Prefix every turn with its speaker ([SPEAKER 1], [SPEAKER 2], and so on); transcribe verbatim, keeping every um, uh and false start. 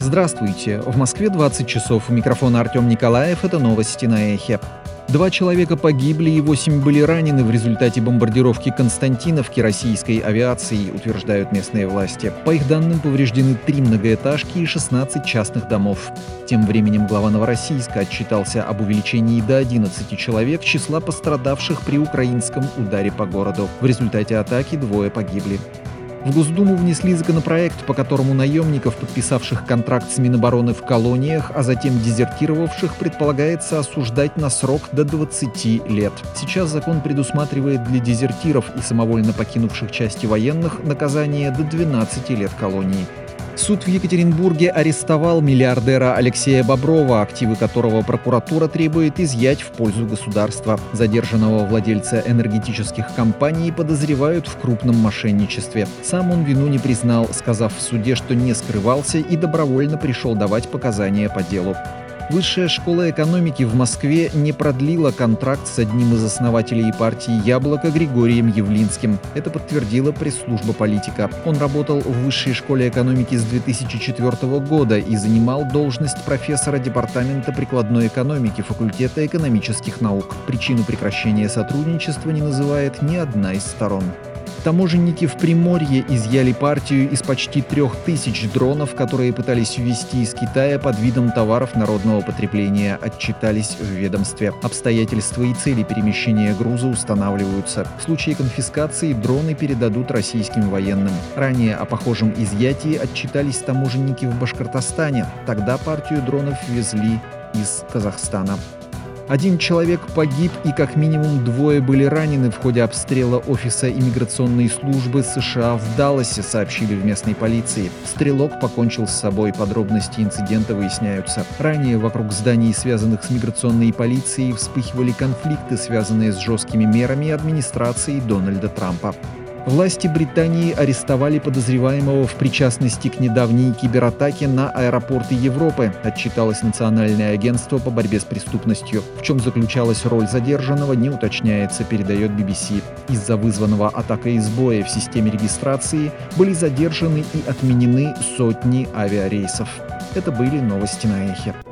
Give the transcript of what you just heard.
[SPEAKER 1] Здравствуйте. В Москве двадцать часов. У микрофона Артем Николаев. Это новости на Эхе. Два человека погибли и восемь были ранены в результате бомбардировки Константиновки российской авиацией, утверждают местные власти. По их данным, повреждены три многоэтажки и шестнадцать частных домов. Тем временем глава Новороссийска отчитался об увеличении до одиннадцати человек числа пострадавших при украинском ударе по городу. В результате атаки двое погибли. В Госдуму внесли законопроект, по которому наемников, подписавших контракт с Минобороны в колониях, а затем дезертировавших, предполагается осуждать на срок до двадцати лет. Сейчас закон предусматривает для дезертиров и самовольно покинувших части военных наказание до двенадцати лет колонии. Суд в Екатеринбурге арестовал миллиардера Алексея Боброва, активы которого прокуратура требует изъять в пользу государства. Задержанного владельца энергетических компаний подозревают в крупном мошенничестве. Сам он вину не признал, сказав в суде, что не скрывался и добровольно пришел давать показания по делу. Высшая школа экономики в Москве не продлила контракт с одним из основателей партии «Яблоко» Григорием Явлинским. Это подтвердила пресс-служба политика. Он работал в Высшей школе экономики с две тысячи четвёртого года и занимал должность профессора департамента прикладной экономики факультета экономических наук. Причину прекращения сотрудничества не называет ни одна из сторон. Таможенники в Приморье изъяли партию из почти трех тысяч дронов, которые пытались ввезти из Китая под видом товаров народного потребления, отчитались в ведомстве. Обстоятельства и цели перемещения груза устанавливаются. В случае конфискации дроны передадут российским военным. Ранее о похожем изъятии отчитались таможенники в Башкортостане. Тогда партию дронов везли из Казахстана. Один человек погиб и как минимум двое были ранены в ходе обстрела офиса иммиграционной службы США в Далласе, сообщили в местной полиции. Стрелок покончил с собой, подробности инцидента выясняются. Ранее вокруг зданий, связанных с миграционной полицией, вспыхивали конфликты, связанные с жесткими мерами администрации Дональда Трампа. Власти Британии арестовали подозреваемого в причастности к недавней кибератаке на аэропорты Европы, отчиталось Национальное агентство по борьбе с преступностью. В чем заключалась роль задержанного, не уточняется, передает би би си. Из-за вызванного атакой сбоя в системе регистрации были задержаны и отменены сотни авиарейсов. Это были новости на Эхе.